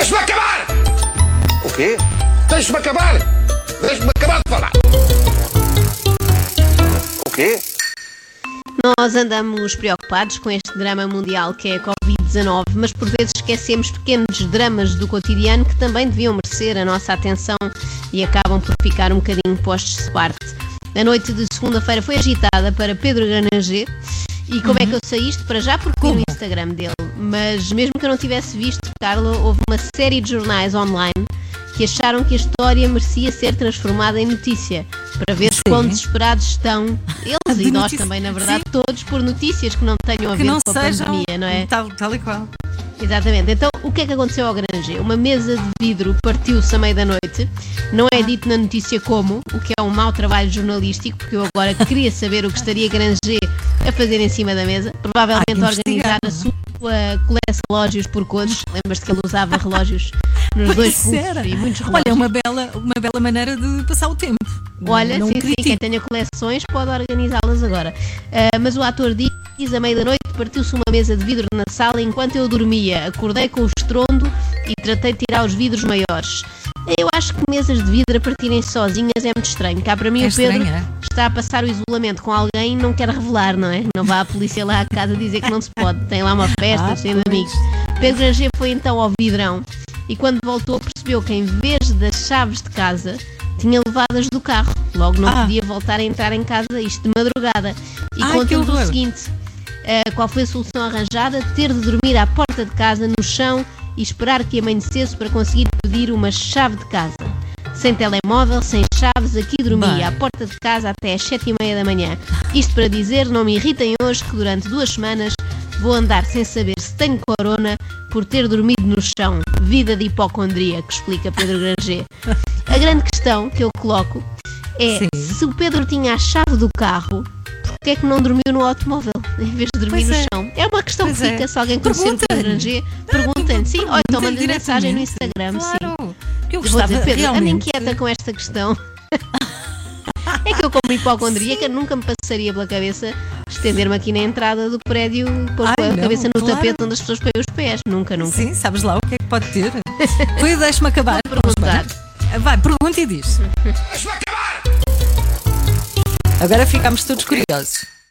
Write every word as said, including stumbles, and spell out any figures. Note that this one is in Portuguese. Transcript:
Deixa-me acabar! O quê? Deixa-me acabar! Deixa-me acabar de falar! O quê? Nós andamos preocupados com este drama mundial que é a covid dezanove, mas por vezes esquecemos pequenos dramas do cotidiano que também deviam merecer a nossa atenção e acabam por ficar um bocadinho postos de parte. A noite de segunda-feira foi agitada para Pedro Granger. E como é que eu sei isto? Para já porque vi no Instagram dele, mas mesmo que eu não tivesse visto, Carla, houve uma série de jornais online que acharam que a história merecia ser transformada em notícia, para ver Sim. quão desesperados estão eles De e nós notícia- também, na verdade, Sim. todos por notícias que não tenham a Que ver não com a sejam pandemia, não é? tal, tal e qual. Exatamente. Então, o que é que aconteceu ao Granger? Uma mesa de vidro partiu-se à meia da noite. Não é dito na notícia como, o que é um mau trabalho jornalístico, porque eu agora queria saber o que estaria Granger a fazer em cima da mesa. Provavelmente Ah, a organizar investigar, a sua coleção de relógios por cores. Lembras-te que ele usava relógios nos dois Pois pulsos era. e muitos relógios. Olha, uma bela, uma bela maneira de passar o tempo. Olha, não sim, sim, critico. quem tenha coleções pode organizá-las agora. Ah, mas o ator diz, à meia da noite partiu-se uma mesa de vidro na sala enquanto eu dormia. Acordei com o estrondo e tratei de tirar os vidros maiores. Eu acho que mesas de vidro a partirem sozinhas é muito estranho. Cá para mim É o Pedro estranho, é? está a passar o isolamento com alguém e não quer revelar, não é? Não vá a polícia lá à casa dizer que não se pode. Tem lá uma festa Ah, cheia de pois. amigos. Pedro Granger foi então ao vidrão e quando voltou percebeu que em vez das chaves de casa tinha levado-as do carro. Logo não Ah. podia voltar a entrar em casa, isto de madrugada. E Ai, que conta-nos o horror. seguinte: uh, qual foi a solução arranjada? Ter de dormir à porta de casa, no chão, e esperar que amanhecesse para conseguir pedir uma chave de casa. Sem telemóvel, sem chaves, aqui dormia Bem. à porta de casa até às sete e meia da manhã. Isto para dizer, não me irritem hoje que durante duas semanas vou andar sem saber se tenho corona por ter dormido no chão. Vida de hipocondríaco, explica Pedro Granger. A grande questão que eu coloco é, Sim. se o Pedro tinha a chave do carro, porque é que não dormiu no automóvel em vez de dormir Pois no é. chão? É uma questão Pois que fica, é. se alguém conhecer o Pedro Pergunta-lhe. Granger, perguntem-lhe. Sim, ou então mandem Pergunta-lhe mensagem no diretamente. Instagram, sim. Claro. Que eu Eu vou gostava dizer, Pedro, anda realmente. inquieta com esta questão. É que eu, como hipocondríaca, nunca me passaria pela cabeça estender-me aqui na entrada do prédio, pôr Ai, com a não, cabeça no claro. tapete onde as pessoas põem os pés. Nunca, nunca. Sim, sabes lá o que é que pode ter? Foi, deixa-me acabar. Vou perguntar. Vamos bem. Vai, pergunta e diz. Deixa-me acabar! Agora ficámos todos curiosos.